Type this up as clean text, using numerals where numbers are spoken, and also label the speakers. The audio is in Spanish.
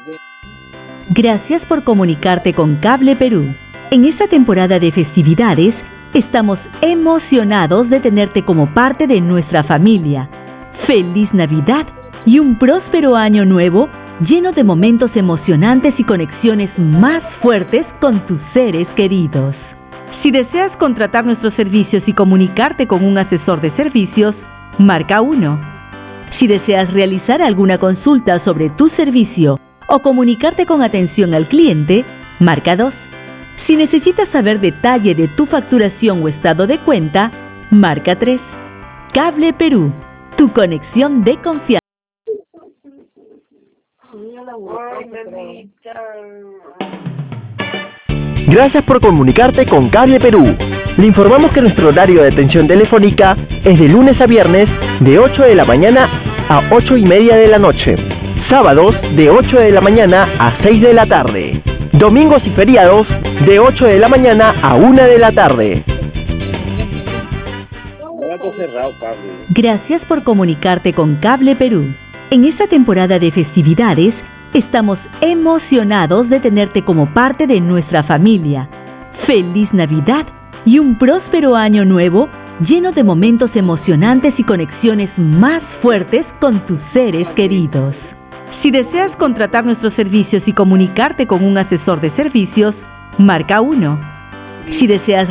Speaker 1: Gracias por comunicarte con Cable Perú. En esta temporada de festividades, estamos emocionados de tenerte como parte de nuestra familia. ¡Feliz Navidad y un próspero año nuevo lleno de momentos emocionantes y conexiones más fuertes con tus seres queridos! Si deseas contratar nuestros servicios y comunicarte con un asesor de servicios, marca 1. Si deseas realizar alguna consulta sobre tu servicio o comunicarte con atención al cliente, marca 2. Si necesitas saber detalle de tu facturación o estado de cuenta, marca 3. Cable Perú, tu conexión de confianza.
Speaker 2: Gracias por comunicarte con Cable Perú. Le informamos que nuestro horario de atención telefónica es de lunes a viernes de 8 de la mañana a 8:30 de la noche. Sábados de 8 de la mañana a 6 de la tarde. Domingos y feriados de 8 de la mañana a 1 de la tarde.
Speaker 1: Gracias por comunicarte con Cable Perú. En esta temporada de festividades, estamos emocionados de tenerte como parte de nuestra familia. ¡Feliz Navidad y un próspero año nuevo lleno de momentos emocionantes y conexiones más fuertes con tus seres queridos! Si deseas contratar nuestros servicios y comunicarte con un asesor de servicios, marca 1. Si deseas